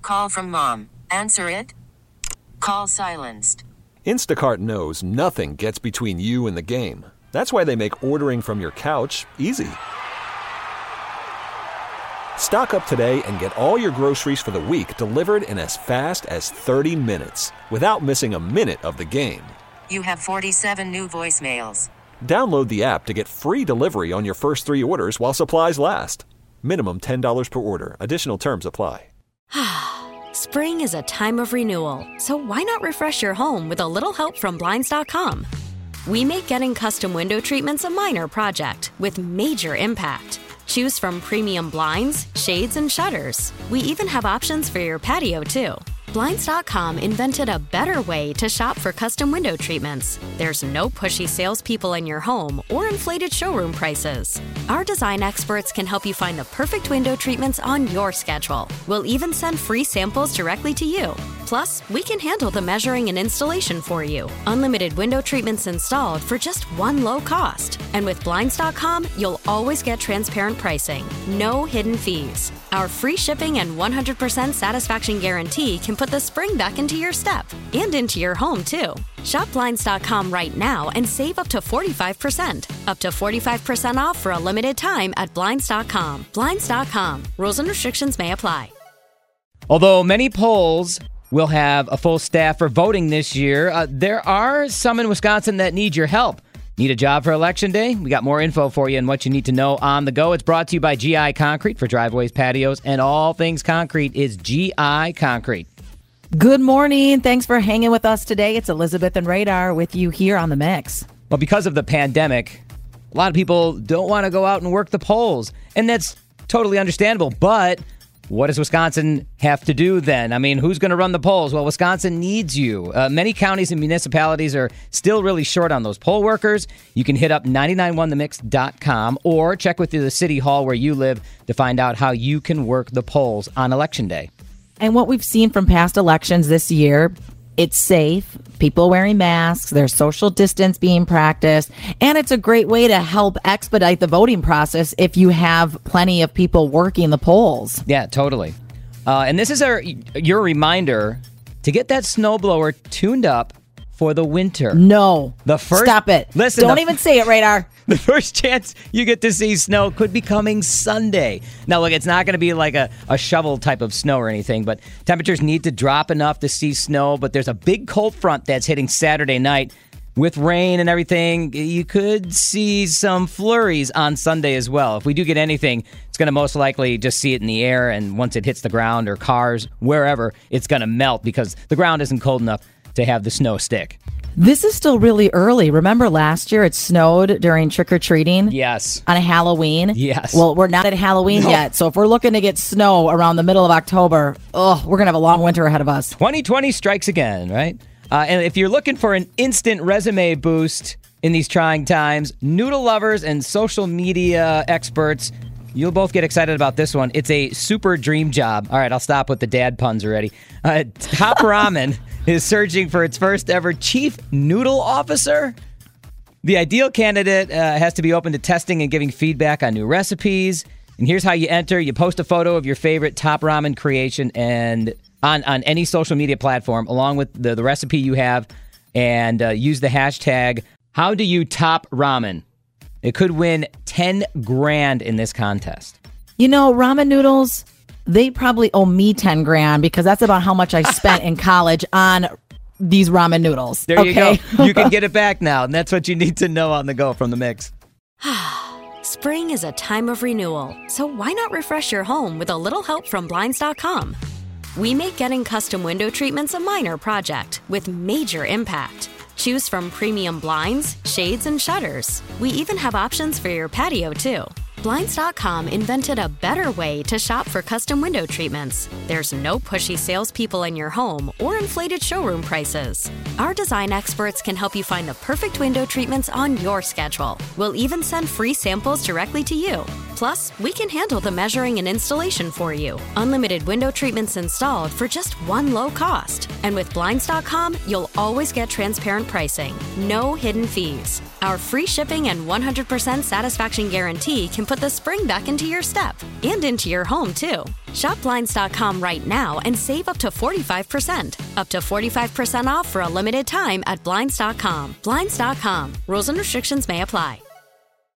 call from mom. Answer it. Call silenced. Instacart knows nothing gets between you and the game. That's why they make ordering from your couch easy. Stock up today and get all your groceries for the week delivered in as fast as 30 minutes without missing a minute of the game. You have 47 new voicemails. Download the app to get free delivery on your first 3 orders while supplies last. Minimum $10 per order. Additional terms apply. Spring is a time of renewal, so why not refresh your home with a little help from Blinds.com? We make getting custom window treatments a minor project with major impact. Choose from premium blinds, shades, and shutters. We even have options for your patio, too. Blinds.com invented a better way to shop for custom window treatments. There's no pushy salespeople in your home or inflated showroom prices. Our design experts can help you find the perfect window treatments on your schedule. We'll even send free samples directly to you. Plus, we can handle the measuring and installation for you. Unlimited window treatments installed for just one low cost. And with Blinds.com, you'll always get transparent pricing. No hidden fees. Our free shipping and 100% satisfaction guarantee can put the spring back into your step and into your home, too. Shop Blinds.com right now and save up to 45%. Up to 45% off for a limited time at Blinds.com. Blinds.com. Rules and restrictions may apply. Although many polls will have a full staff for voting this year, there are some in Wisconsin that need your help. Need a job for Election Day? We got more info for you and what you need to know on the go. It's brought to you by GI Concrete for driveways, patios, and all things concrete is GI Concrete. Good morning. Thanks for hanging with us today. It's Elizabeth and Radar with you here on The Mix. Well, because of the pandemic, a lot of people don't want to go out and work the polls, and that's totally understandable, but what does Wisconsin have to do then? I mean, who's going to run the polls? Well, Wisconsin needs you. Many counties and municipalities are still really short on those poll workers. You can hit up 991themix.com or check with the city hall where you live to find out how you can work the polls on Election Day. And what we've seen from past elections this year, it's safe, people wearing masks, there's social distance being practiced, and it's a great way to help expedite the voting process if you have plenty of people working the polls. Yeah, totally. And this is your reminder to get that snowblower tuned up for the winter. No. Stop it. Listen. Don't even say it, Radar. The first chance you get to see snow could be coming Sunday. Now, look, it's not going to be like a shovel type of snow or anything, but temperatures need to drop enough to see snow. But there's a big cold front that's hitting Saturday night. With rain and everything, you could see some flurries on Sunday as well. If we do get anything, it's going to most likely just see it in the air, and once it hits the ground or cars, wherever, it's going to melt because the ground isn't cold enough to have the snow stick. This is still really early. Remember last year it snowed during trick-or-treating? Yes. On Halloween? Yes. Well, we're not at Halloween yet, so if we're looking to get snow around the middle of October, we're going to have a long winter ahead of us. 2020 strikes again, right? And if you're looking for an instant resume boost in these trying times, noodle lovers and social media experts, you'll both get excited about this one. It's a super dream job. All right, I'll stop with the dad puns already. Top Ramen is searching for its first ever chief noodle officer. The ideal candidate has to be open to testing and giving feedback on new recipes. And here's how you enter. You post a photo of your favorite Top Ramen creation and on any social media platform, along with the recipe you have, and use the hashtag, how do you top ramen? It could win $10,000 in this contest. You know, ramen noodles, they probably owe me $10,000 because that's about how much I spent in college on these ramen noodles. There you go. You can get it back now, and that's what you need to know on the go from The Mix. Spring is a time of renewal, so why not refresh your home with a little help from Blinds.com? We make getting custom window treatments a minor project with major impact. Choose from premium blinds, shades, and shutters. We even have options for your patio, too. Blinds.com invented a better way to shop for custom window treatments. There's no pushy salespeople in your home or inflated showroom prices. Our design experts can help you find the perfect window treatments on your schedule. We'll even send free samples directly to you. Plus, we can handle the measuring and installation for you. Unlimited window treatments installed for just one low cost. And with Blinds.com, you'll always get transparent pricing. No hidden fees. Our free shipping and 100% satisfaction guarantee can put the spring back into your step and into your home, too. Shop Blinds.com right now and save up to 45%. Up to 45% off for a limited time at Blinds.com. Blinds.com. Rules and restrictions may apply.